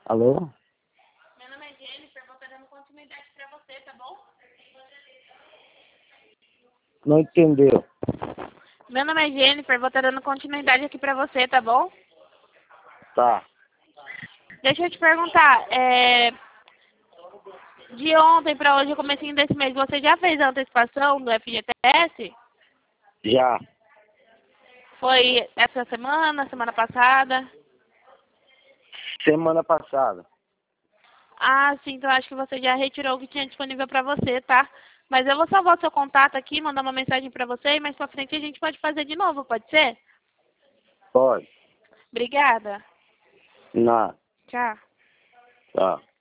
Alô? Meu nome é Jennifer, vou estar dando continuidade pra você, tá bom? Não entendeu? Meu nome é Jennifer, vou estar dando continuidade aqui pra você, tá bom? Tá. Deixa eu te perguntar, de ontem pra hoje, comecinho desse mês, você já fez a antecipação do FGTS? Já. Foi essa semana, semana passada? Semana passada. Ah, sim, então acho que você já retirou o que tinha disponível pra você, tá? Mas eu vou salvar o seu contato aqui, mandar uma mensagem pra você e mais pra frente a gente pode fazer de novo, pode ser? Pode. Obrigada. Não. Tchau. Tá.